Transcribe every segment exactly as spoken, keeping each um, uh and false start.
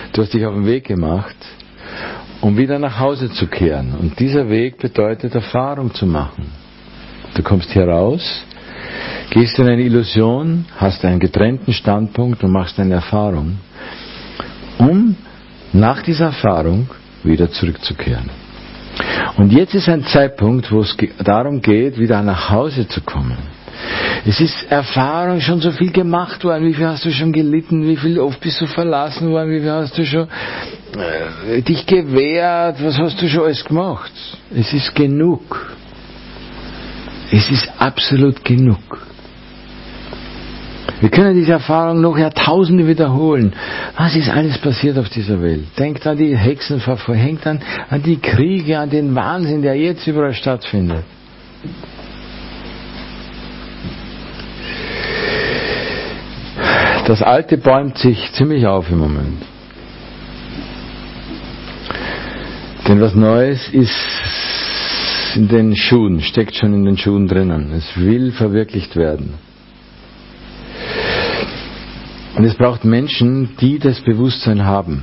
Du hast dich auf den Weg gemacht, um wieder nach Hause zu kehren. Und dieser Weg bedeutet, Erfahrung zu machen. Du kommst hier raus, gehst in eine Illusion, hast einen getrennten Standpunkt und machst eine Erfahrung, um nach dieser Erfahrung wieder zurückzukehren. Und jetzt ist ein Zeitpunkt, wo es darum geht, wieder nach Hause zu kommen. Es ist Erfahrung, schon so viel gemacht worden, wie viel hast du schon gelitten, wie viel oft bist du verlassen worden, wie viel hast du schon äh, dich gewehrt, was hast du schon alles gemacht. Es ist genug. Es ist absolut genug. Wir können diese Erfahrung noch Jahrtausende wiederholen. Was ist alles passiert auf dieser Welt? Denkt an die Hexenverfolgung, denkt an, an die Kriege, an den Wahnsinn, der jetzt überall stattfindet. Das Alte bäumt sich ziemlich auf im Moment. Denn was Neues ist in den Schuhen, steckt schon in den Schuhen drinnen. Es will verwirklicht werden. Und es braucht Menschen, die das Bewusstsein haben.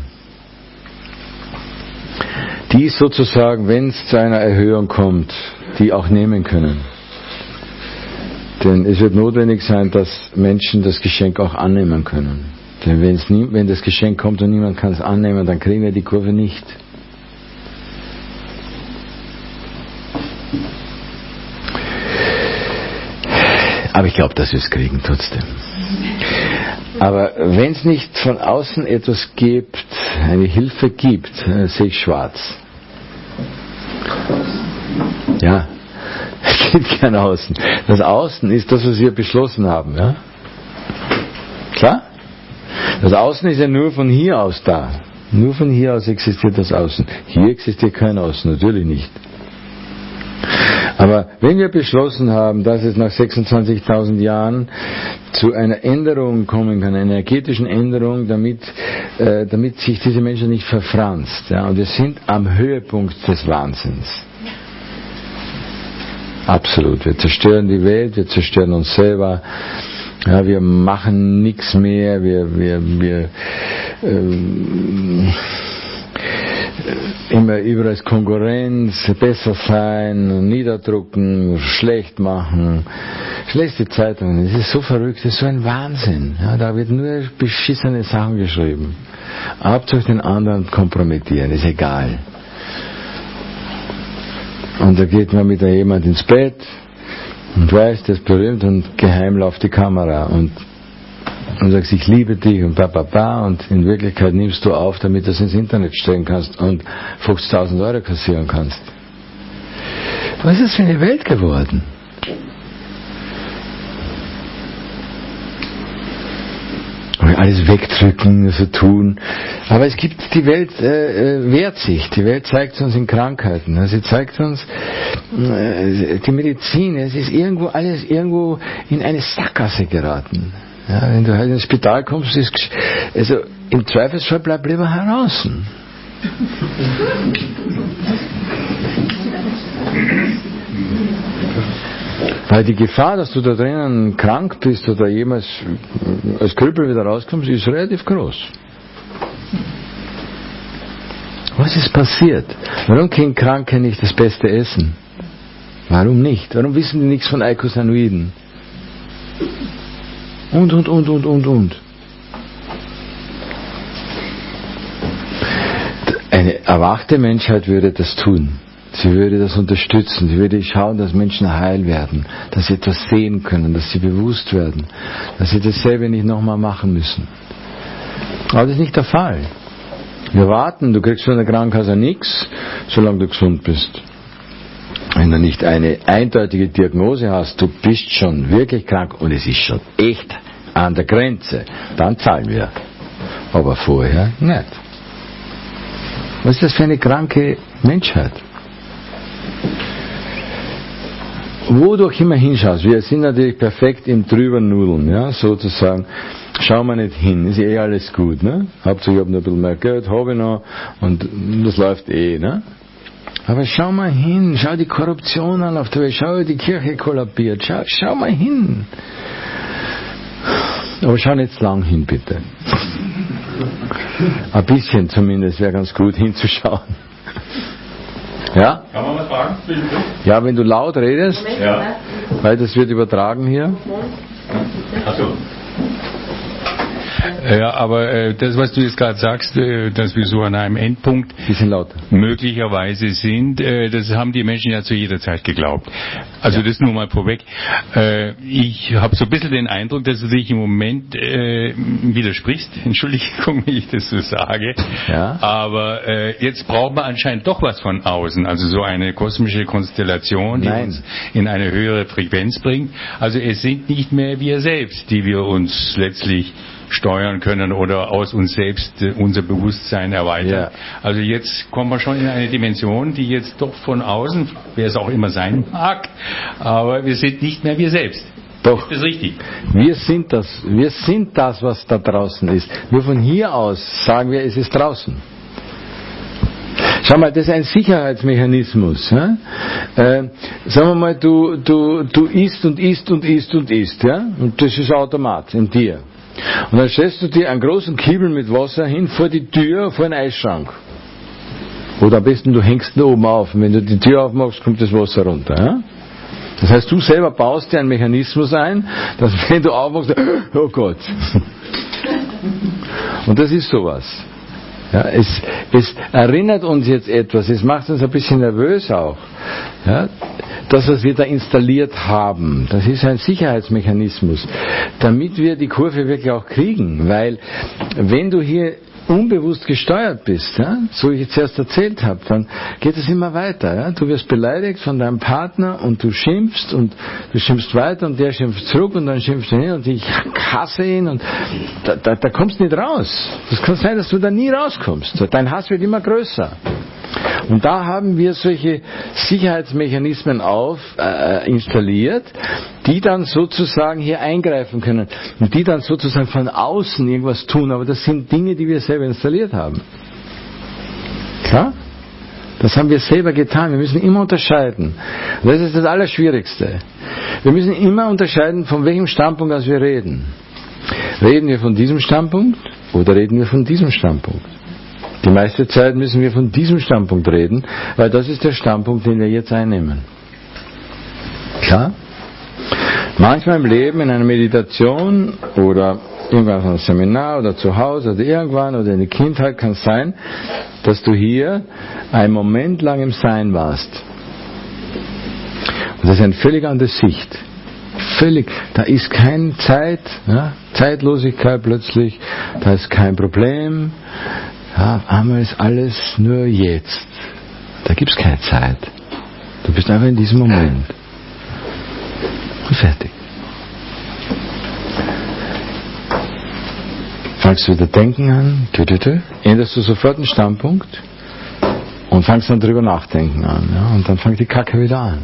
Die sozusagen, wenn es zu einer Erhöhung kommt, die auch nehmen können. Denn es wird notwendig sein, dass Menschen das Geschenk auch annehmen können. Denn wenn, es nie, wenn das Geschenk kommt und niemand kann es annehmen, dann kriegen wir die Kurve nicht. Aber ich glaube, dass wir es kriegen trotzdem. Aber wenn es nicht von außen etwas gibt, eine Hilfe gibt, äh, sehe ich schwarz. Ja, es gibt kein Außen. Das Außen ist das, was wir beschlossen haben. Ja? Klar? Das Außen ist ja nur von hier aus da. Nur von hier aus existiert das Außen. Hier existiert kein Außen, natürlich nicht. Aber wenn wir beschlossen haben, dass es nach sechsundzwanzigtausend Jahren zu einer Änderung kommen kann, einer energetischen Änderung, damit, äh, damit sich diese Menschen nicht verfranst. Ja, und wir sind am Höhepunkt des Wahnsinns. Absolut. Wir zerstören die Welt, wir zerstören uns selber. Ja, wir machen nichts mehr, wir, wir, wir ähm, immer überall ist Konkurrenz, besser sein, niederdrucken, schlecht machen, schlechte Zeitungen. Es ist so verrückt, es ist so ein Wahnsinn. Ja, da wird nur beschissene Sachen geschrieben. Hauptsache den anderen kompromittieren, ist egal. Und da geht man mit jemand ins Bett und weiß, das ist berühmt und geheim läuft die Kamera und und sagst, ich liebe dich und ba, ba, ba, und in Wirklichkeit nimmst du auf, damit du es ins Internet stellen kannst und fünfzigtausend Euro kassieren kannst. Was ist das für eine Welt geworden? Wir alles wegdrücken, so tun. Aber es gibt, die Welt äh, wehrt sich. Die Welt zeigt uns in Krankheiten. Sie zeigt uns äh, die Medizin. Es ist irgendwo alles irgendwo in eine Sackgasse geraten. Ja, wenn du halt ins Spital kommst, ist, also im Zweifelsfall bleib lieber heraus. Weil die Gefahr, dass du da drinnen krank bist oder jemals als Krüppel wieder rauskommst, ist relativ groß. Was ist passiert? Warum können Kranke nicht das Beste essen? Warum nicht? Warum wissen die nichts von Eicosanoiden? Und, und, und, und, und, und. Eine erwachte Menschheit würde das tun. Sie würde das unterstützen. Sie würde schauen, dass Menschen heil werden, dass sie etwas sehen können, dass sie bewusst werden, dass sie dasselbe nicht nochmal machen müssen. Aber das ist nicht der Fall. Wir warten, du kriegst von der Krankenkasse nichts, solange du gesund bist. Wenn du nicht eine eindeutige Diagnose hast, du bist schon wirklich krank und es ist schon echt an der Grenze, dann zahlen wir. Aber vorher nicht. Was ist das für eine kranke Menschheit? Wo du auch immer hinschaust, wir sind natürlich perfekt im Drübernudeln, ja, sozusagen. Schau mal nicht hin, ist eh alles gut, ne? Hauptsache ich habe noch ein bisschen mehr Geld, habe ich noch und das läuft eh, ne? Aber schau mal hin, schau die Korruption an auf der Welt, schau, die Kirche kollabiert, schau, schau mal hin. Aber schau nicht lang hin, bitte. Ein bisschen zumindest wäre ganz gut hinzuschauen. Ja? Kann man was fragen? Ja, wenn du laut redest, Ja. weil das wird übertragen hier. Achso. Ja, aber äh, das, was du jetzt gerade sagst, äh, dass wir so an einem Endpunkt Bisschen lauter. möglicherweise sind, äh, das haben die Menschen ja zu jeder Zeit geglaubt. Also ja. Das nur mal vorweg. Äh, ich habe so ein bisschen den Eindruck, dass du dich im Moment äh, widersprichst. Entschuldigung, wenn ich das so sage. Ja. Aber äh, jetzt braucht man anscheinend doch was von außen. Also so eine kosmische Konstellation, die Nein. uns in eine höhere Frequenz bringt. Also es sind nicht mehr wir selbst, die wir uns letztlich steuern können oder aus uns selbst äh, unser Bewusstsein erweitern. Ja. Also jetzt kommen wir schon in eine Dimension, die jetzt doch von außen, wer es auch immer sein mag, aber wir sind nicht mehr wir selbst. Doch. Ist das richtig? Wir sind das, wir sind das, was da draußen ist. Nur von hier aus sagen wir, es ist draußen. Schau mal, das ist ein Sicherheitsmechanismus. Ja? Äh, sagen wir mal, du, du, du isst und isst und isst und isst, ja? Und das ist Automat in dir. Und dann stellst du dir einen großen Kiebel mit Wasser hin vor die Tür, vor den Eisschrank. Oder am besten du hängst ihn oben auf. Und wenn du die Tür aufmachst, kommt das Wasser runter. Ja? Das heißt, du selber baust dir einen Mechanismus ein, dass wenn du aufmachst, oh Gott. Und das ist sowas. Ja, es, es erinnert uns jetzt etwas, es macht uns ein bisschen nervös auch. Ja, das, was wir da installiert haben, das ist ein Sicherheitsmechanismus, damit wir die Kurve wirklich auch kriegen, weil wenn du hier unbewusst gesteuert bist, ja, so wie ich jetzt erst erzählt habe, dann geht es immer weiter. Ja. Du wirst beleidigt von deinem Partner und du schimpfst und du schimpfst weiter und der schimpft zurück und dann schimpfst du hin und ich hasse ihn und da, da, da kommst du nicht raus. Das kann sein, dass du da nie rauskommst. Dein Hass wird immer größer. Und da haben wir solche Sicherheitsmechanismen auf äh, installiert, die dann sozusagen hier eingreifen können und die dann sozusagen von außen irgendwas tun, aber das sind Dinge, die wir selber installiert haben. Klar? Das haben wir selber getan. Wir müssen immer unterscheiden. Und das ist das Allerschwierigste. Wir müssen immer unterscheiden, von welchem Standpunkt aus wir reden. Reden wir von diesem Standpunkt oder reden wir von diesem Standpunkt? Die meiste Zeit müssen wir von diesem Standpunkt reden, weil das ist der Standpunkt, den wir jetzt einnehmen. Klar? Manchmal im Leben, in einer Meditation oder irgendwann auf einem Seminar oder zu Hause oder irgendwann oder in der Kindheit kann es sein, dass du hier einen Moment lang im Sein warst. Und das ist eine völlig andere Sicht. Völlig, da ist keine Zeit, ja, Zeitlosigkeit plötzlich, da ist kein Problem. Ja, einmal ist alles nur jetzt. Da gibt es keine Zeit. Du bist einfach in diesem Moment. Und fertig. Fangst du wieder denken an, tü, tü, tü, änderst du sofort den Standpunkt und fangst dann drüber nachdenken an. Ja, und dann fängt die Kacke wieder an.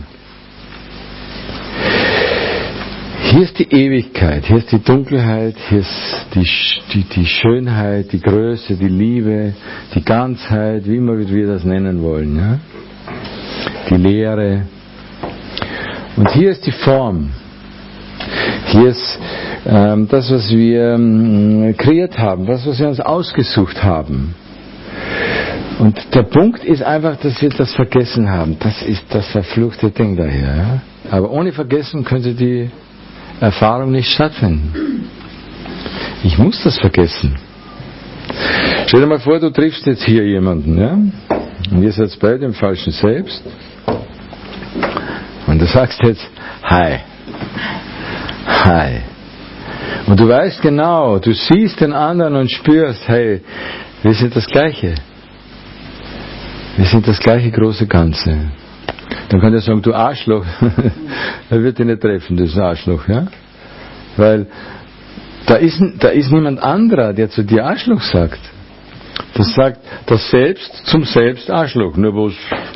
Hier ist die Ewigkeit, hier ist die Dunkelheit, hier ist die, die, die Schönheit, die Größe, die Liebe, die Ganzheit, wie immer wir das nennen wollen. Ja? Die Leere. Und hier ist die Form. Hier ist ähm, das, was wir ähm, kreiert haben, das, was wir uns ausgesucht haben. Und der Punkt ist einfach, dass wir das vergessen haben. Das ist das verfluchte Ding daher. Ja? Aber ohne Vergessen könnte die Erfahrung nicht stattfinden. Ich muss das vergessen. Stell dir mal vor, du triffst jetzt hier jemanden, ja? Und ihr seid beide im falschen Selbst. Und du sagst jetzt, hi. Hi. Und du weißt genau, du siehst den anderen und spürst, hey, wir sind das Gleiche. Wir sind das gleiche große Ganze. Dann kann der sagen, du Arschloch, er wird dich nicht treffen, das Arschloch, ja? Weil da ist, da ist niemand anderer, der zu dir Arschloch sagt. Das sagt das Selbst zum Selbst Arschloch, nur wo es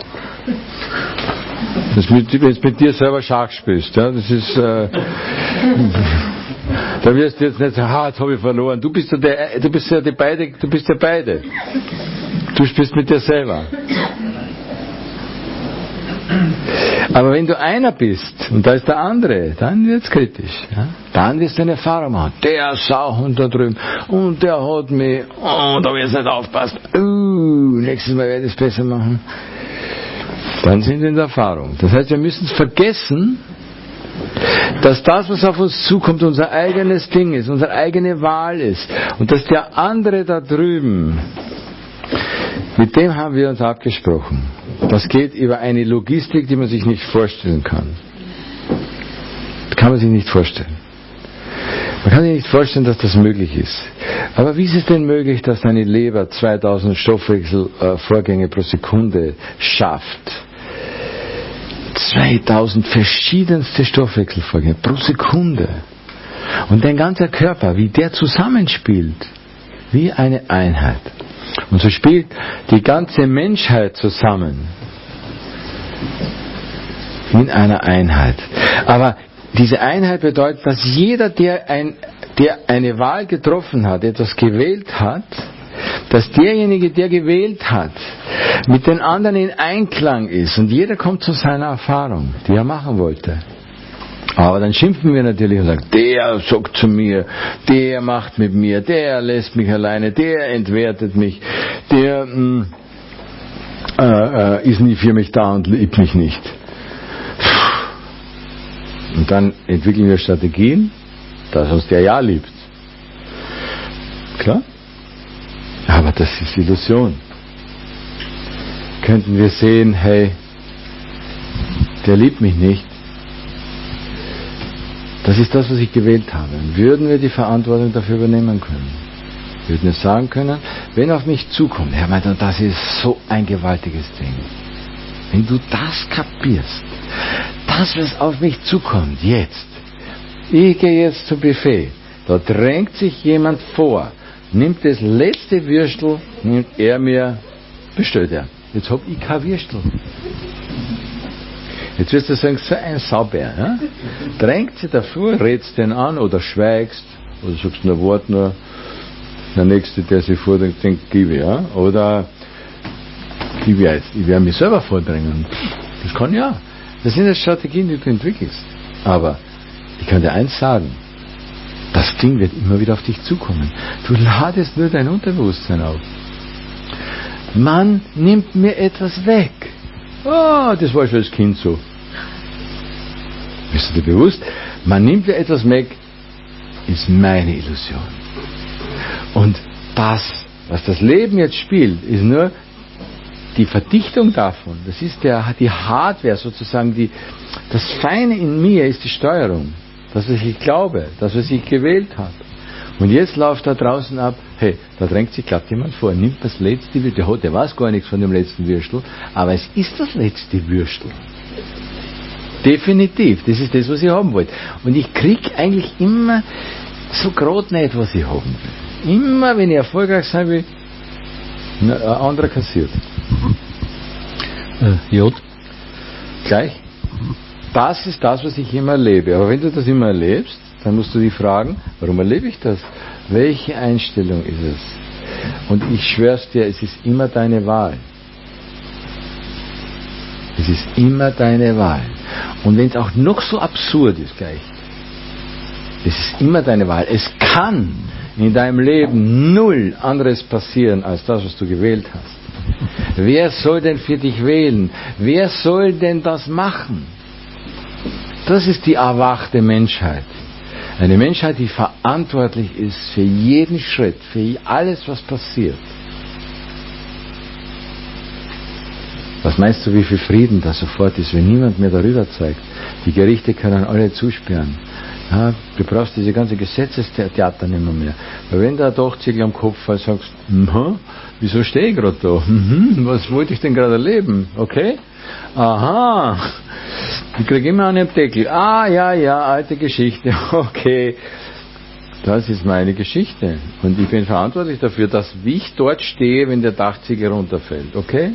das mit, wenn du mit dir selber Schach spielst, ja, das ist äh, da wirst du jetzt nicht sagen, ha, jetzt habe ich verloren. Du bist ja der, du bist ja die beide, du bist ja beide. Du spielst mit dir selber. Aber wenn du einer bist und da ist der andere, dann wird's kritisch. Ja? Dann wirst du eine Erfahrung machen. Der Sauhund da drüben und der hat mich, oh, da wird es nicht aufpasst. Uh, nächstes Mal werde ich es besser machen. Dann sind wir in der Erfahrung. Das heißt, wir müssen es vergessen, dass das, was auf uns zukommt, unser eigenes Ding ist, unsere eigene Wahl ist. Und dass der andere da drüben, mit dem haben wir uns abgesprochen. Das geht über eine Logistik, die man sich nicht vorstellen kann. Das kann man sich nicht vorstellen. Man kann sich nicht vorstellen, dass das möglich ist. Aber wie ist es denn möglich, dass deine Leber zweitausend Stoffwechselvorgänge pro Sekunde schafft? zweitausend verschiedenste Stoffwechselvorgänge pro Sekunde. Und dein ganzer Körper, wie der zusammenspielt, wie eine Einheit. Und so spielt die ganze Menschheit zusammen in einer Einheit. Aber diese Einheit bedeutet, dass jeder, der, ein, der eine Wahl getroffen hat, etwas gewählt hat, dass derjenige, der gewählt hat, mit den anderen in Einklang ist. Und jeder kommt zu seiner Erfahrung, die er machen wollte. Aber dann schimpfen wir natürlich und sagen, der sagt zu mir, der macht mit mir, der lässt mich alleine, der entwertet mich, der mh, äh, äh, ist nie für mich da und liebt mich nicht. Und dann entwickeln wir Strategien, dass uns der ja liebt. Klar? Aber das ist Illusion. Könnten wir sehen, hey, der liebt mich nicht. Das ist das, was ich gewählt habe. Würden wir die Verantwortung dafür übernehmen können? Würden wir sagen können, wenn auf mich zukommt, Herr Meister, das ist so ein gewaltiges Ding. Wenn du das kapierst, das, was auf mich zukommt, jetzt, ich gehe jetzt zum Buffet, da drängt sich jemand vor, nimmt das letzte Würstel, nimmt er mir, bestellt er. Jetzt hab ich kein Würstel. Jetzt wirst du sagen, so ein Saubär, ja? Drängt sie davor, redst den an oder schweigst, oder sagst nur Wort nur, der Nächste, der sich vordrängt, denkt, gib ich, ja? Oder, gib ich jetzt, ich werde mich selber vordrängen. Das kann ja. Das sind ja Strategien, die du entwickelst. Aber, ich kann dir eins sagen, das Ding wird immer wieder auf dich zukommen. Du ladest nur dein Unterbewusstsein auf. Man nimmt mir etwas weg. Oh, das war schon als Kind so. Bist du dir bewusst? Man nimmt dir etwas weg, ist meine Illusion. Und das, was das Leben jetzt spielt, ist nur die Verdichtung davon. Das ist der, die Hardware sozusagen, die, das Feine in mir ist die Steuerung. Das, was ich glaube, das, was ich gewählt habe. Und jetzt läuft da draußen ab, hey, da drängt sich glatt jemand vor, nimmt das letzte Würstel, der, der weiß gar nichts von dem letzten Würstel, aber es ist das letzte Würstel. Definitiv, das ist das, was ich haben wollte. Und ich krieg eigentlich immer so gerade nicht, was ich haben will. Immer, wenn ich erfolgreich sein will, ein anderer kassiert. Äh, J. Gleich. Das ist das, was ich immer erlebe. Aber wenn du das immer erlebst, dann musst du dich fragen, warum erlebe ich das? Welche Einstellung ist es? Und ich schwör's dir, es ist immer deine Wahl. Es ist immer deine Wahl. Und wenn es auch noch so absurd ist gleich, es ist immer deine Wahl. Es kann in deinem Leben null anderes passieren, als das, was du gewählt hast. Wer soll denn für dich wählen? Wer soll denn das machen? Das ist die erwachte Menschheit. Eine Menschheit, die verantwortlich ist für jeden Schritt, für alles, was passiert. Was meinst du, wie viel Frieden da sofort ist, wenn niemand mehr darüber zeigt? Die Gerichte können alle zusperren. Ja, du brauchst diese ganze Gesetzestheater nicht mehr, mehr. Weil wenn da doch Ziegel am Kopf fällt, sagst du, wieso stehe ich gerade da? Mhm, was wollte ich denn gerade erleben? Okay? Aha, ich kriege immer einen Deckel. Ah, ja, ja, alte Geschichte. Okay, das ist meine Geschichte. Und ich bin verantwortlich dafür, dass ich dort stehe, wenn der Dachziegel runterfällt. Okay?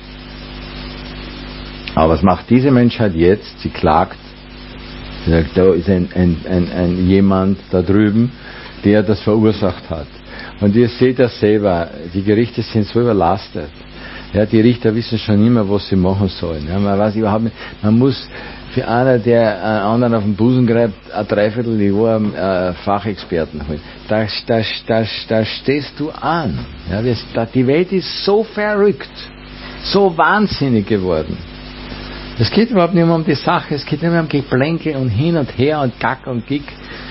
Aber was macht diese Menschheit jetzt? Sie klagt. Sie sagt, da ist ein, ein, ein, ein jemand da drüben, der das verursacht hat. Und ihr seht das selber, die Gerichte sind so überlastet. Ja, die Richter wissen schon immer, was sie machen sollen. Ja, man weiß überhaupt nicht, man muss für einer, der einen anderen auf den Busen greift, ein Dreivierteljahr äh, Fachexperten holen. Da, da, da, da stehst du an. Ja, das, da, die Welt ist so verrückt, so wahnsinnig geworden. Es geht überhaupt nicht mehr um die Sache, es geht nicht mehr um Geplänke und hin und her und Gack und Gick.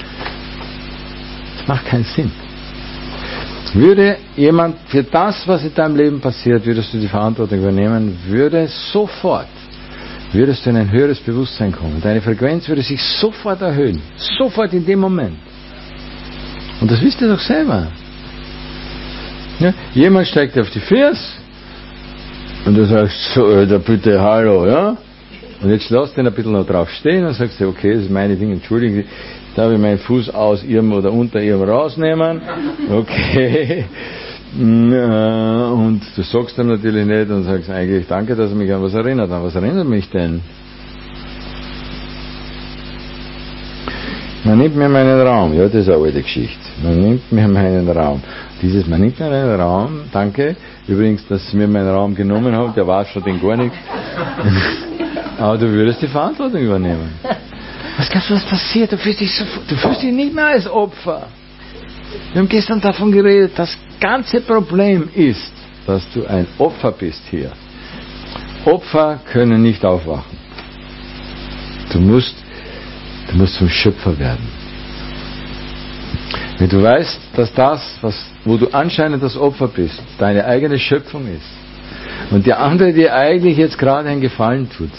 Das macht keinen Sinn. Würde jemand für das, was in deinem Leben passiert, würdest du die Verantwortung übernehmen, würde sofort, würdest du in ein höheres Bewusstsein kommen. Deine Frequenz würde sich sofort erhöhen. Sofort in dem Moment. Und das wisst ihr doch selber. Ja? Jemand steigt auf die Füße und du sagst, so, Alter, bitte, hallo, ja? Und jetzt lass den ein bisschen noch drauf stehen und sagst du, okay, das ist meine Dinge, entschuldigen Sie, darf ich meinen Fuß aus Ihrem oder unter Ihrem rausnehmen? Okay. Und du sagst dann natürlich nicht und sagst eigentlich, danke, dass er mich an was erinnert. An was erinnert mich denn? Man nimmt mir meinen Raum. Ja, das ist eine alte Geschichte. Man nimmt mir meinen Raum. Dieses, man nimmt mir meinen Raum, danke. Übrigens, dass Sie mir meinen Raum genommen haben, der war schon den gar nichts. Aber du würdest die Verantwortung übernehmen. Was glaubst du, was passiert? Du fühlst dich so, du fühlst dich nicht mehr als Opfer. Wir haben gestern davon geredet, das ganze Problem ist, dass du ein Opfer bist hier. Opfer können nicht aufwachen. Du musst, du musst zum Schöpfer werden. Wenn du weißt, dass das, was, wo du anscheinend das Opfer bist, deine eigene Schöpfung ist und der andere dir eigentlich jetzt gerade einen Gefallen tut,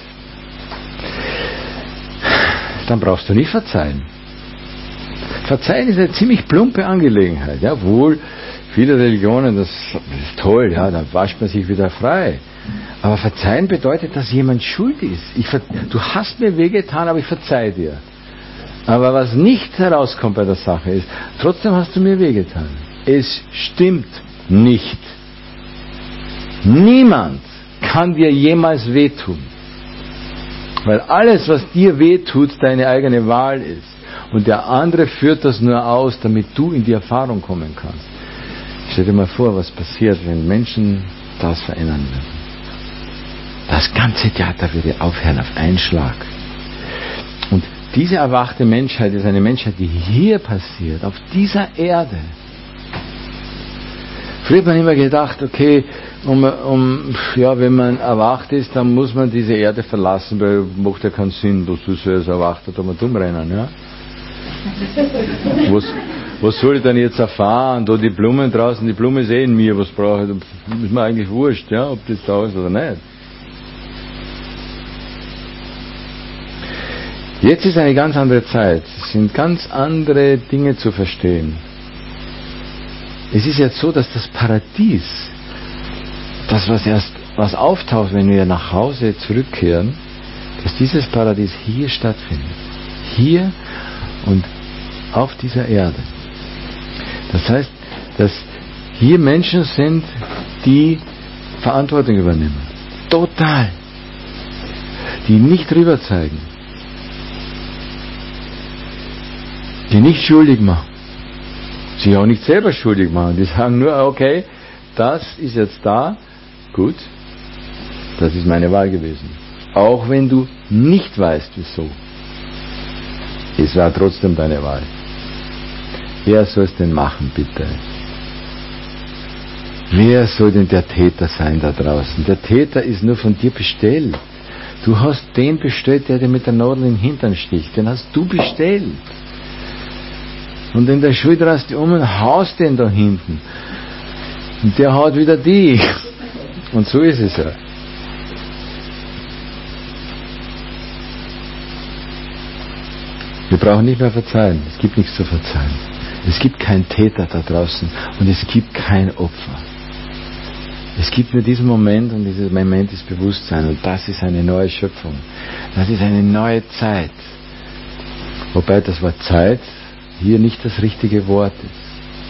dann brauchst du nicht verzeihen. Verzeihen ist eine ziemlich plumpe Angelegenheit. Ja, wohl, viele Religionen, das ist toll, ja, dann wascht man sich wieder frei. Aber verzeihen bedeutet, dass jemand schuld ist. Ich, du hast mir wehgetan, aber ich verzeihe dir. Aber was nicht herauskommt bei der Sache ist, trotzdem hast du mir wehgetan. Es stimmt nicht. Niemand kann dir jemals wehtun. Weil alles, was dir wehtut, deine eigene Wahl ist. Und der andere führt das nur aus, damit du in die Erfahrung kommen kannst. Stell dir mal vor, was passiert, wenn Menschen das verändern würden. Das ganze Theater würde aufhören auf einen Schlag. Und diese erwachte Menschheit ist eine Menschheit, die hier passiert, auf dieser Erde. Früher hat man immer gedacht, okay, um, um, ja, wenn man erwacht ist, dann muss man diese Erde verlassen, weil macht ja keinen Sinn, dass du so als Erwachter da mal dumm rennen, ja? Was, was soll ich denn jetzt erfahren? Da die Blumen draußen, die Blume ist eh in mir, was brauche ich? Das ist mir eigentlich wurscht, ja, ob das da ist oder nicht. Jetzt ist eine ganz andere Zeit. Es sind ganz andere Dinge zu verstehen. Es ist jetzt so, dass das Paradies, das was erst, was auftaucht, wenn wir nach Hause zurückkehren, dass dieses Paradies hier stattfindet. Hier und auf dieser Erde. Das heißt, dass hier Menschen sind, die Verantwortung übernehmen. Total. Die nicht rüber zeigen. Die nicht schuldig machen. Sie auch nicht selber schuldig machen. Die sagen nur, okay, das ist jetzt da, gut, das ist meine Wahl gewesen. Auch wenn du nicht weißt, wieso. Es war trotzdem deine Wahl. Wer soll es denn machen, bitte? Wer soll denn der Täter sein da draußen? Der Täter ist nur von dir bestellt. Du hast den bestellt, der dir mit der Nadel in den Hintern sticht. Den hast du bestellt. Und in der Schule drehst du um und haust den da hinten. Und der haut wieder die. Und so ist es ja. Wir brauchen nicht mehr verzeihen. Es gibt nichts zu verzeihen. Es gibt keinen Täter da draußen und es gibt kein Opfer. Es gibt nur diesen Moment und dieser Moment ist Bewusstsein und das ist eine neue Schöpfung. Das ist eine neue Zeit. Wobei das Wort Zeit hier nicht das richtige Wort ist.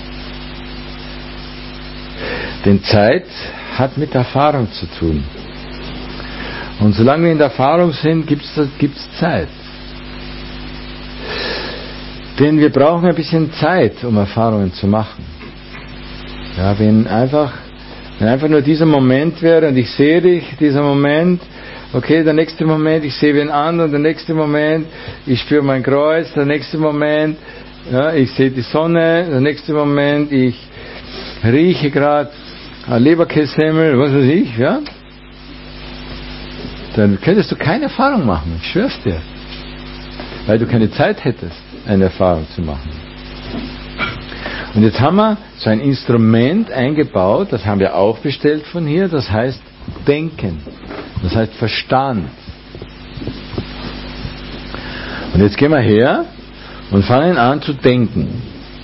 Denn Zeit hat mit Erfahrung zu tun. Und solange wir in der Erfahrung sind, gibt es Zeit. Denn wir brauchen ein bisschen Zeit, um Erfahrungen zu machen. Ja, wenn einfach Wenn einfach nur dieser Moment wäre und ich sehe dich, dieser Moment, okay, der nächste Moment, ich sehe wen anderen, der nächste Moment, ich spüre mein Kreuz, der nächste Moment, ja, ich sehe die Sonne, der nächste Moment, ich rieche gerade Leberkässemmel, was weiß ich, ja, dann könntest du keine Erfahrung machen, ich schwör's dir, weil du keine Zeit hättest, eine Erfahrung zu machen. Und jetzt haben wir so ein Instrument eingebaut, das haben wir auch bestellt von hier, das heißt Denken, das heißt Verstand. Und jetzt gehen wir her und fangen an zu denken.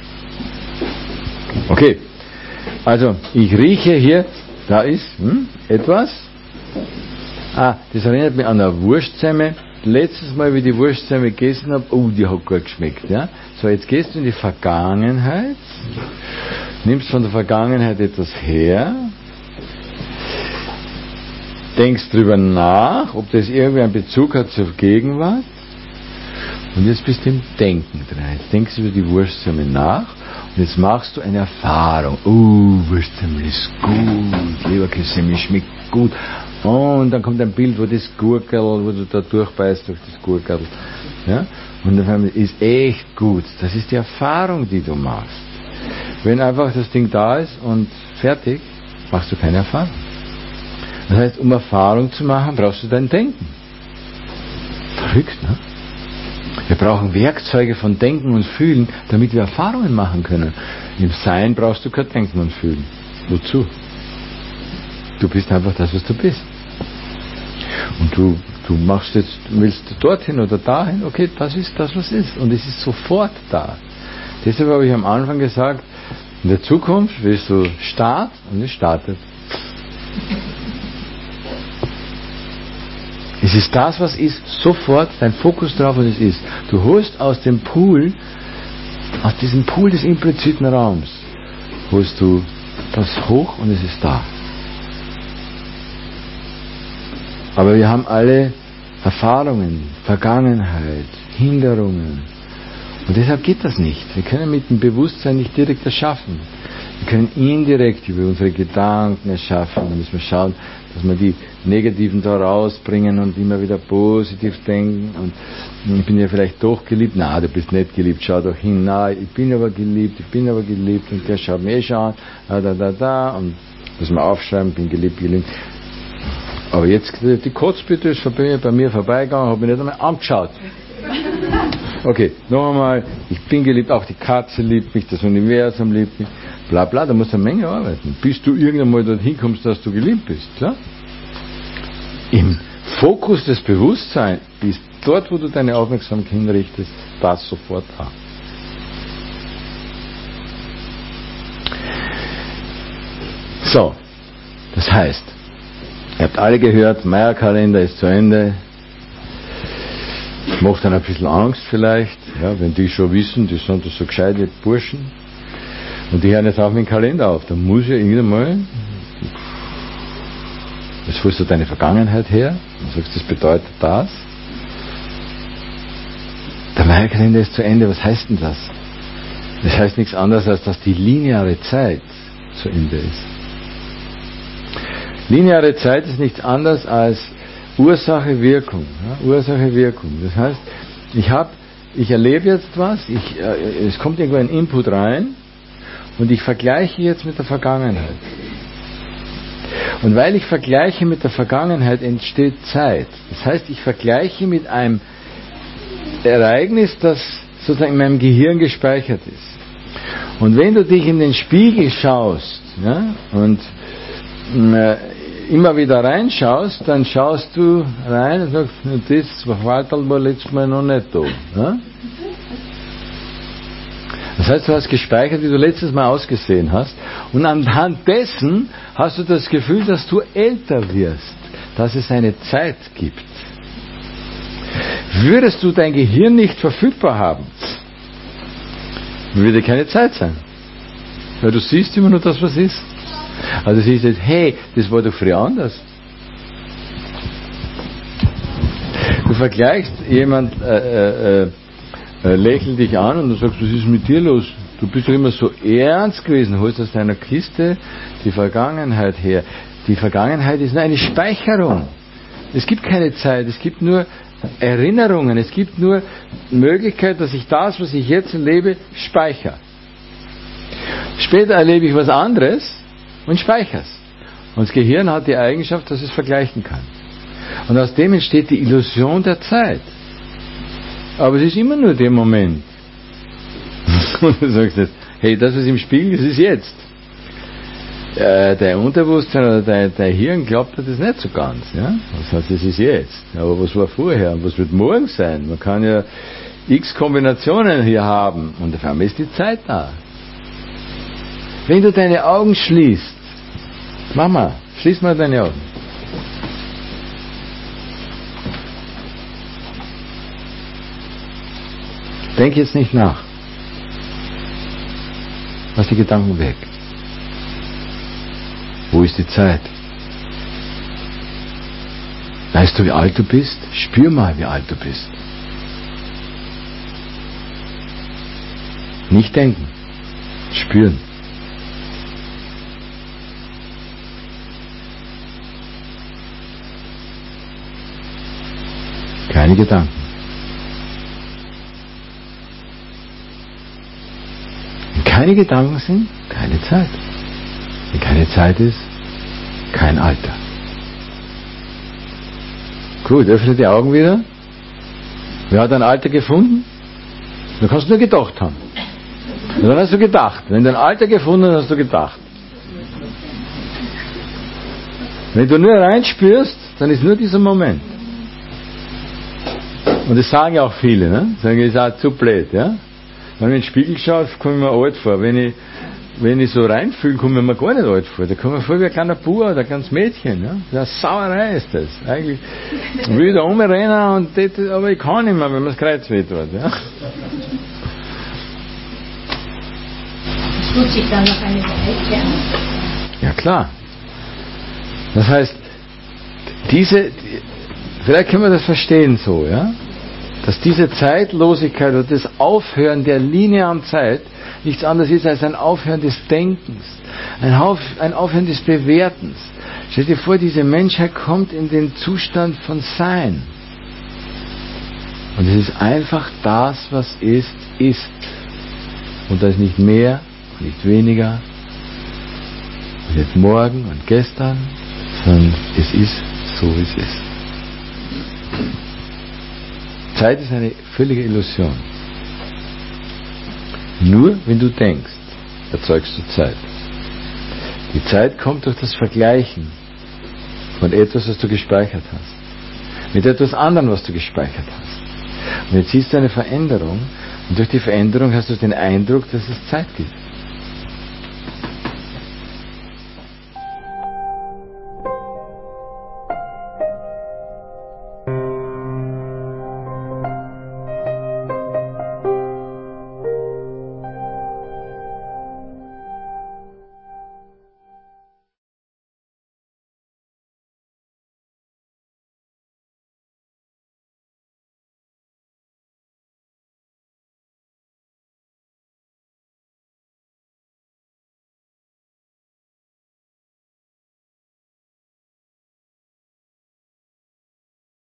Okay, also ich rieche hier, da ist hm, etwas. Ah, das erinnert mich an eine Wurstsemmel. Letztes Mal, wie ich die Wurstsemmel gegessen habe, oh, die hat gut geschmeckt. Ja? So, jetzt gehst du in die Vergangenheit, nimmst von der Vergangenheit etwas her, denkst drüber nach, ob das irgendwie einen Bezug hat zur Gegenwart, und jetzt bist du im Denken drin. Jetzt denkst du über die Wurstsemmel nach und jetzt machst du eine Erfahrung. Oh, Wurstsemmel ist gut, Leberkässemmel schmeckt gut. Oh, und dann kommt ein Bild, wo das Gurkel, wo du da durchbeißt durch das Gurkel. Ja? Und dann ist echt gut. Das ist die Erfahrung, die du machst. Wenn einfach das Ding da ist und fertig, machst du keine Erfahrung. Das heißt, um Erfahrung zu machen, brauchst du dein Denken. Verrückt, ne? Wir brauchen Werkzeuge von Denken und Fühlen, damit wir Erfahrungen machen können. Im Sein brauchst du kein Denken und Fühlen. Wozu? Du bist einfach das, was du bist. Und du, du machst jetzt, willst dorthin oder dahin, okay, das ist das, was ist. Und es ist sofort da. Deshalb habe ich am Anfang gesagt, in der Zukunft willst du Start und es startet. Es ist das, was ist, sofort dein Fokus drauf und es ist. Du holst aus dem Pool, aus diesem Pool des impliziten Raums, holst du das hoch und es ist da. Aber wir haben alle Erfahrungen, Vergangenheit, Hinderungen. Und deshalb geht das nicht. Wir können mit dem Bewusstsein nicht direkt erschaffen. Wir können indirekt über unsere Gedanken erschaffen. Da müssen wir schauen, dass wir die Negativen da rausbringen und immer wieder positiv denken. Und ich bin ja vielleicht doch geliebt. Na, du bist nicht geliebt. Schau doch hin. Na, ich bin aber geliebt. Ich bin aber geliebt. Und der schaut mir eh schon an. Da, da, da, da. Und muss man aufschreiben. Bin geliebt, geliebt. Aber jetzt, die Kotzbitte ist bei mir vorbeigegangen, habe mich nicht einmal angeschaut. Okay, noch einmal, ich bin geliebt, auch die Katze liebt mich, das Universum liebt mich, bla bla, da musst du eine Menge arbeiten, bis du irgendwann mal dorthin kommst, dass du geliebt bist. Ja? Im Fokus des Bewusstseins ist dort, wo du deine Aufmerksamkeit hinrichtest, das sofort da. So, das heißt, ihr habt alle gehört, Maya-Kalender ist zu Ende. Macht dann ein bisschen Angst vielleicht, ja, wenn die schon wissen, die sind das so gescheite Burschen. Und die hören jetzt auch mit dem Kalender auf. Dann muss ja irgendwann mal, jetzt holst du deine Vergangenheit her und sagst, das bedeutet das. Der Maya-Kalender ist zu Ende, was heißt denn das? Das heißt nichts anderes, als dass die lineare Zeit zu Ende ist. Lineare Zeit ist nichts anderes als Ursache-Wirkung. Ja, Ursache-Wirkung. Das heißt, ich habe, ich erlebe jetzt was, ich, äh, es kommt irgendwo ein Input rein und ich vergleiche jetzt mit der Vergangenheit. Und weil ich vergleiche mit der Vergangenheit, entsteht Zeit. Das heißt, ich vergleiche mit einem Ereignis, das sozusagen in meinem Gehirn gespeichert ist. Und wenn du dich in den Spiegel schaust, ja, und äh, immer wieder reinschaust, dann schaust du rein und sagst, das Walterl war letztes Mal noch nicht da. Ja? Das heißt, du hast gespeichert, wie du letztes Mal ausgesehen hast, und anhand dessen hast du das Gefühl, dass du älter wirst, dass es eine Zeit gibt. Würdest du dein Gehirn nicht verfügbar haben, würde keine Zeit sein. Weil du siehst immer nur das, was ist. Also sie sagt, hey, das war doch früher anders. Du vergleichst, jemand äh, äh, äh, lächelt dich an und du sagst, was ist mit dir los? Du bist doch immer so ernst gewesen, holst aus deiner Kiste die Vergangenheit her. Die Vergangenheit ist nur eine Speicherung. Es gibt keine Zeit, es gibt nur Erinnerungen, es gibt nur Möglichkeit, dass ich das, was ich jetzt erlebe, speichere. Später erlebe ich was anderes und speichere es. Und das Gehirn hat die Eigenschaft, dass es vergleichen kann. Und aus dem entsteht die Illusion der Zeit. Aber es ist immer nur der Moment. Und du sagst jetzt, hey, das, was im Spiegel ist, ist jetzt. Äh, dein Unterbewusstsein oder dein, dein Hirn glaubt das nicht so ganz. Ja? Das heißt, es ist jetzt. Aber was war vorher und was wird morgen sein? Man kann ja x Kombinationen hier haben und auf einmal ist die Zeit da. Wenn du deine Augen schließt, Mama, schließ mal deine Augen. Denk jetzt nicht nach. Lass die Gedanken weg. Wo ist die Zeit? Weißt du, wie alt du bist? Spür mal, wie alt du bist. Nicht denken, spüren. Keine Gedanken. Wenn keine Gedanken sind, keine Zeit. Wenn keine Zeit ist, kein Alter. Gut, öffne die Augen wieder. Wer hat ein Alter gefunden? Du kannst nur gedacht haben. Und dann hast du gedacht. Wenn du ein Alter gefunden hast, hast du gedacht. Wenn du nur reinspürst, dann ist nur dieser Moment. Und das sagen ja auch viele, ne? Sagen, das ist auch zu blöd, ja? Wenn ich in den Spiegel schaue, komme ich mir alt vor. Wenn ich, wenn ich so reinfühle, komme ich mir gar nicht alt vor. Da komme ich mir vor wie ein kleiner Bub oder ein kleines Mädchen, ja? Das ist eine Sauerei ist das. Eigentlich will ich da rumrennen und das, aber ich kann nicht mehr, wenn mir das Kreuz weh tut, ja? Tut sich dann noch eine Weile an? Ja, klar. Das heißt, diese, vielleicht können wir das verstehen so, ja? Dass diese Zeitlosigkeit oder das Aufhören der linearen Zeit nichts anderes ist als ein Aufhören des Denkens, ein, Auf, ein Aufhören des Bewertens. Stell dir vor, diese Menschheit kommt in den Zustand von Sein. Und es ist einfach das, was ist, ist. Und da ist nicht mehr, nicht weniger, nicht morgen und gestern, sondern es ist so, wie es ist. Zeit ist eine völlige Illusion. Nur wenn du denkst, erzeugst du Zeit. Die Zeit kommt durch das Vergleichen von etwas, was du gespeichert hast, mit etwas anderem, was du gespeichert hast. Und jetzt siehst du eine Veränderung und durch die Veränderung hast du den Eindruck, dass es Zeit gibt.